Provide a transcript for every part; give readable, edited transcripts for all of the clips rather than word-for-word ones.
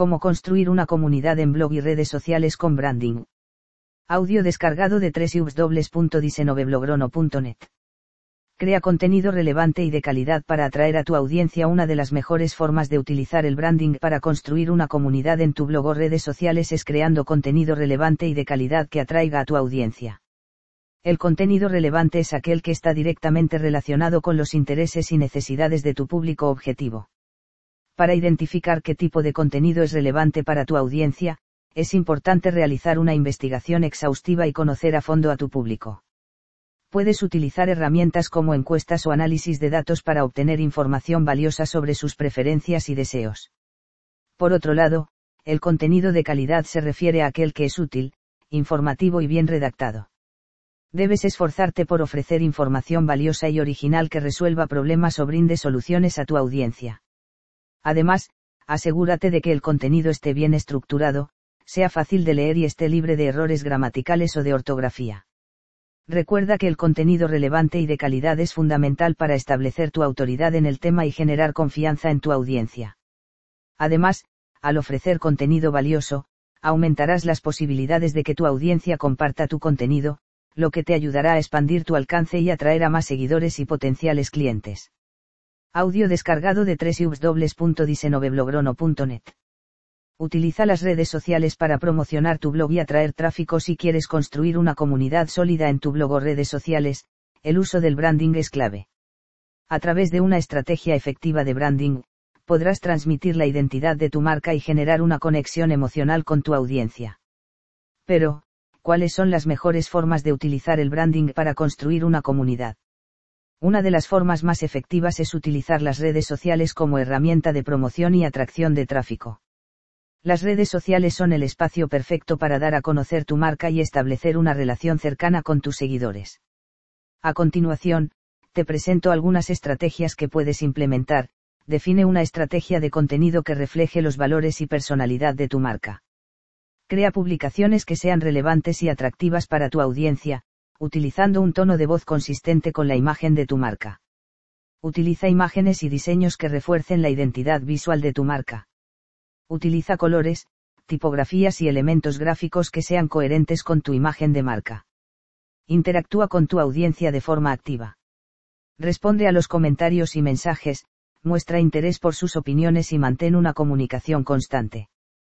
Cómo construir una comunidad en blog y redes sociales con branding. Audio descargado de www.diseñoveblogro.net. Crea contenido relevante y de calidad para atraer a tu audiencia. Una de las mejores formas de utilizar el branding para construir una comunidad en tu blog o redes sociales es creando contenido relevante y de calidad que atraiga a tu audiencia. El contenido relevante es aquel que está directamente relacionado con los intereses y necesidades de tu público objetivo. Para identificar qué tipo de contenido es relevante para tu audiencia, es importante realizar una investigación exhaustiva y conocer a fondo a tu público. Puedes utilizar herramientas como encuestas o análisis de datos para obtener información valiosa sobre sus preferencias y deseos. Por otro lado, el contenido de calidad se refiere a aquel que es útil, informativo y bien redactado. Debes esforzarte por ofrecer información valiosa y original que resuelva problemas o brinde soluciones a tu audiencia. Además, asegúrate de que el contenido esté bien estructurado, sea fácil de leer y esté libre de errores gramaticales o de ortografía. Recuerda que el contenido relevante y de calidad es fundamental para establecer tu autoridad en el tema y generar confianza en tu audiencia. Además, al ofrecer contenido valioso, aumentarás las posibilidades de que tu audiencia comparta tu contenido, lo que te ayudará a expandir tu alcance y atraer a más seguidores y potenciales clientes. Audio descargado de www.diseñoveblogro.net. Utiliza las redes sociales para promocionar tu blog y atraer tráfico. Si quieres construir una comunidad sólida en tu blog o redes sociales, el uso del branding es clave. A través de una estrategia efectiva de branding, podrás transmitir la identidad de tu marca y generar una conexión emocional con tu audiencia. Pero, ¿cuáles son las mejores formas de utilizar el branding para construir una comunidad? Una de las formas más efectivas es utilizar las redes sociales como herramienta de promoción y atracción de tráfico. Las redes sociales son el espacio perfecto para dar a conocer tu marca y establecer una relación cercana con tus seguidores. A continuación, te presento algunas estrategias que puedes implementar. Define una estrategia de contenido que refleje los valores y personalidad de tu marca. Crea publicaciones que sean relevantes y atractivas para tu audiencia, utilizando un tono de voz consistente con la imagen de tu marca. Utiliza imágenes y diseños que refuercen la identidad visual de tu marca. Utiliza colores, tipografías y elementos gráficos que sean coherentes con tu imagen de marca. Interactúa con tu audiencia de forma activa. Responde a los comentarios y mensajes, muestra interés por sus opiniones y mantén una comunicación constante.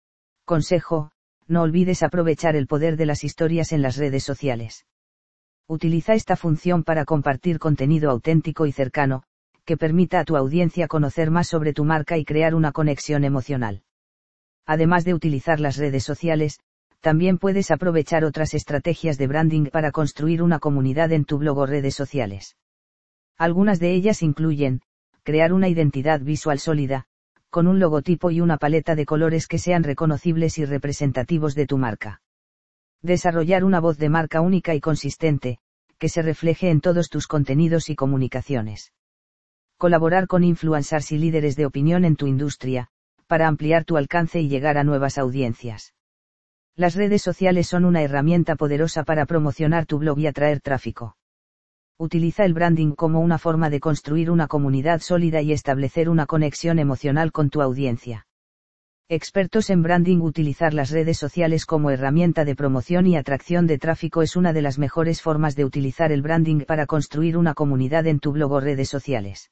Consejo: no olvides aprovechar el poder de las historias en las redes sociales. Utiliza esta función para compartir contenido auténtico y cercano, que permita a tu audiencia conocer más sobre tu marca y crear una conexión emocional. Además de utilizar las redes sociales, también puedes aprovechar otras estrategias de branding para construir una comunidad en tu blog o redes sociales. Algunas de ellas incluyen: crear una identidad visual sólida, con un logotipo y una paleta de colores que sean reconocibles y representativos de tu marca. Desarrollar una voz de marca única y consistente, que se refleje en todos tus contenidos y comunicaciones. Colaborar con influencers y líderes de opinión en tu industria, para ampliar tu alcance y llegar a nuevas audiencias. Las redes sociales son una herramienta poderosa para promocionar tu blog y atraer tráfico. Utiliza el branding como una forma de construir una comunidad sólida y establecer una conexión emocional con tu audiencia. Expertos en branding: utilizar las redes sociales como herramienta de promoción y atracción de tráfico es una de las mejores formas de utilizar el branding para construir una comunidad en tu blog o redes sociales.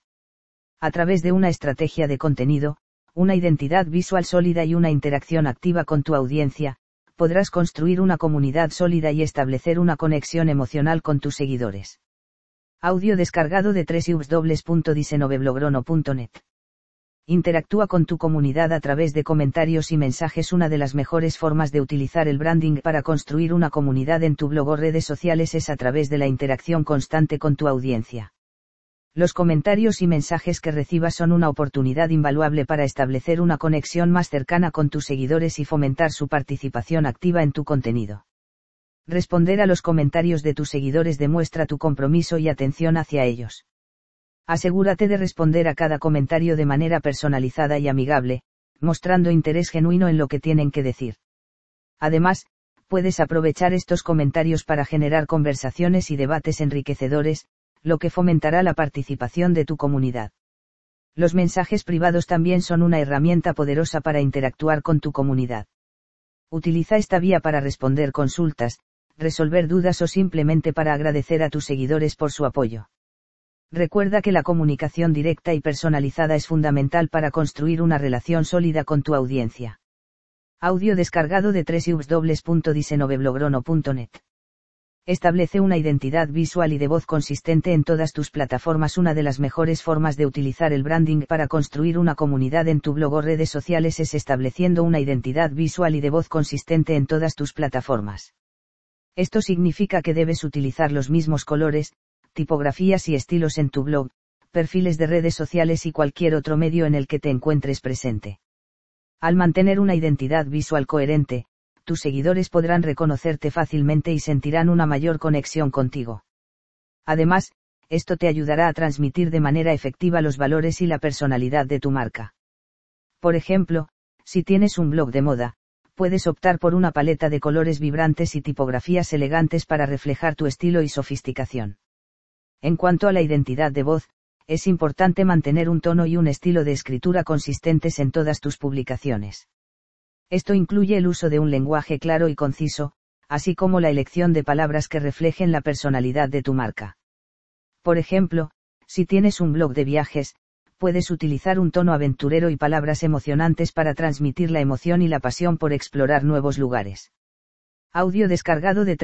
A través de una estrategia de contenido, una identidad visual sólida y una interacción activa con tu audiencia, podrás construir una comunidad sólida y establecer una conexión emocional con tus seguidores. Audio descargado de www.diseñoveblogro.net. Interactúa con tu comunidad a través de comentarios y mensajes. Una de las mejores formas de utilizar el branding para construir una comunidad en tu blog o redes sociales es a través de la interacción constante con tu audiencia. Los comentarios y mensajes que recibas son una oportunidad invaluable para establecer una conexión más cercana con tus seguidores y fomentar su participación activa en tu contenido. Responder a los comentarios de tus seguidores demuestra tu compromiso y atención hacia ellos. Asegúrate de responder a cada comentario de manera personalizada y amigable, mostrando interés genuino en lo que tienen que decir. Además, puedes aprovechar estos comentarios para generar conversaciones y debates enriquecedores, lo que fomentará la participación de tu comunidad. Los mensajes privados también son una herramienta poderosa para interactuar con tu comunidad. Utiliza esta vía para responder consultas, resolver dudas o simplemente para agradecer a tus seguidores por su apoyo. Recuerda que la comunicación directa y personalizada es fundamental para construir una relación sólida con tu audiencia. Audio descargado de www.diseñoveblogro.net. Establece una identidad visual y de voz consistente en todas tus plataformas. Una de las mejores formas de utilizar el branding para construir una comunidad en tu blog o redes sociales es estableciendo una identidad visual y de voz consistente en todas tus plataformas. Esto significa que debes utilizar los mismos colores, tipografías y estilos en tu blog, perfiles de redes sociales y cualquier otro medio en el que te encuentres presente. Al mantener una identidad visual coherente, tus seguidores podrán reconocerte fácilmente y sentirán una mayor conexión contigo. Además, esto te ayudará a transmitir de manera efectiva los valores y la personalidad de tu marca. Por ejemplo, si tienes un blog de moda, puedes optar por una paleta de colores vibrantes y tipografías elegantes para reflejar tu estilo y sofisticación. En cuanto a la identidad de voz, es importante mantener un tono y un estilo de escritura consistentes en todas tus publicaciones. Esto incluye el uso de un lenguaje claro y conciso, así como la elección de palabras que reflejen la personalidad de tu marca. Por ejemplo, si tienes un blog de viajes, puedes utilizar un tono aventurero y palabras emocionantes para transmitir la emoción y la pasión por explorar nuevos lugares. Audio descargado de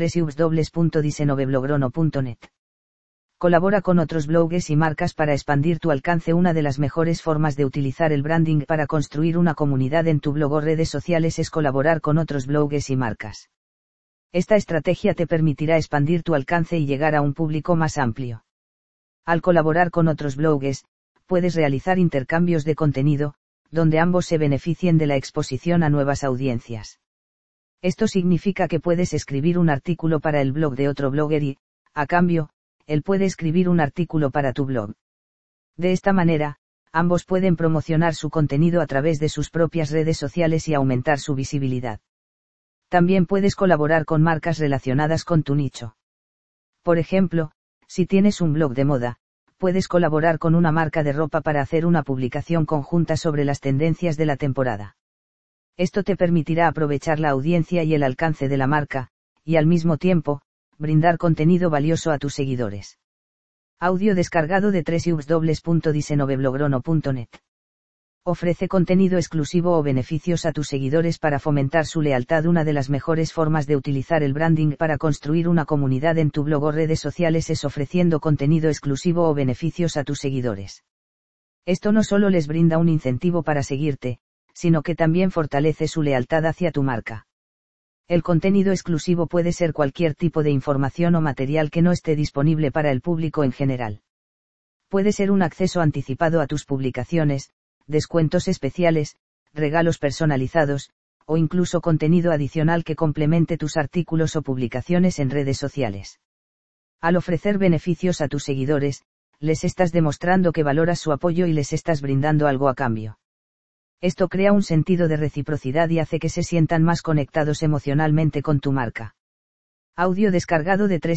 www.diseñoveblogro.net. Colabora con otros blogs y marcas para expandir tu alcance. Una de las mejores formas de utilizar el branding para construir una comunidad en tu blog o redes sociales es colaborar con otros blogs y marcas. Esta estrategia te permitirá expandir tu alcance y llegar a un público más amplio. Al colaborar con otros blogs, puedes realizar intercambios de contenido, donde ambos se beneficien de la exposición a nuevas audiencias. Esto significa que puedes escribir un artículo para el blog de otro blogger y, a cambio, él puede escribir un artículo para tu blog. De esta manera, ambos pueden promocionar su contenido a través de sus propias redes sociales y aumentar su visibilidad. También puedes colaborar con marcas relacionadas con tu nicho. Por ejemplo, si tienes un blog de moda, puedes colaborar con una marca de ropa para hacer una publicación conjunta sobre las tendencias de la temporada. Esto te permitirá aprovechar la audiencia y el alcance de la marca, y al mismo tiempo, brindar contenido valioso a tus seguidores. Audio descargado de www.diseñoveblogro.net. Ofrece contenido exclusivo o beneficios a tus seguidores para fomentar su lealtad. Una de las mejores formas de utilizar el branding para construir una comunidad en tu blog o redes sociales es ofreciendo contenido exclusivo o beneficios a tus seguidores. Esto no solo les brinda un incentivo para seguirte, sino que también fortalece su lealtad hacia tu marca. El contenido exclusivo puede ser cualquier tipo de información o material que no esté disponible para el público en general. Puede ser un acceso anticipado a tus publicaciones, descuentos especiales, regalos personalizados, o incluso contenido adicional que complemente tus artículos o publicaciones en redes sociales. Al ofrecer beneficios a tus seguidores, les estás demostrando que valoras su apoyo y les estás brindando algo a cambio. Esto crea un sentido de reciprocidad y hace que se sientan más conectados emocionalmente con tu marca. Audio descargado de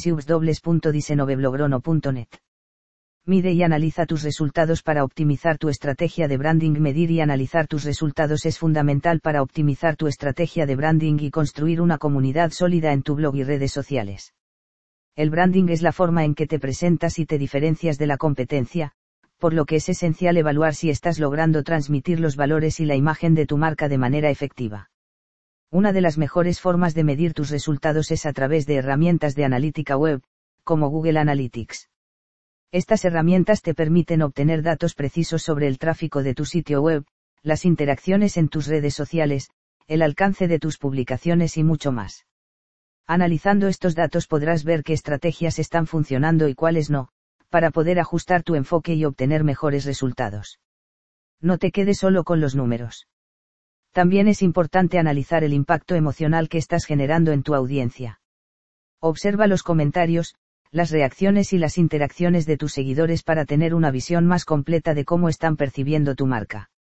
www.diseñoveblogro.net. Mide y analiza tus resultados para optimizar tu estrategia de branding. Medir y analizar tus resultados es fundamental para optimizar tu estrategia de branding y construir una comunidad sólida en tu blog y redes sociales. El branding es la forma en que te presentas y te diferencias de la competencia, por lo que es esencial evaluar si estás logrando transmitir los valores y la imagen de tu marca de manera efectiva. Una de las mejores formas de medir tus resultados es a través de herramientas de analítica web, como Google Analytics. Estas herramientas te permiten obtener datos precisos sobre el tráfico de tu sitio web, las interacciones en tus redes sociales, el alcance de tus publicaciones y mucho más. Analizando estos datos podrás ver qué estrategias están funcionando y cuáles no, para poder ajustar tu enfoque y obtener mejores resultados. No te quedes solo con los números. También es importante analizar el impacto emocional que estás generando en tu audiencia. Observa los comentarios, las reacciones y las interacciones de tus seguidores para tener una visión más completa de cómo están percibiendo tu marca.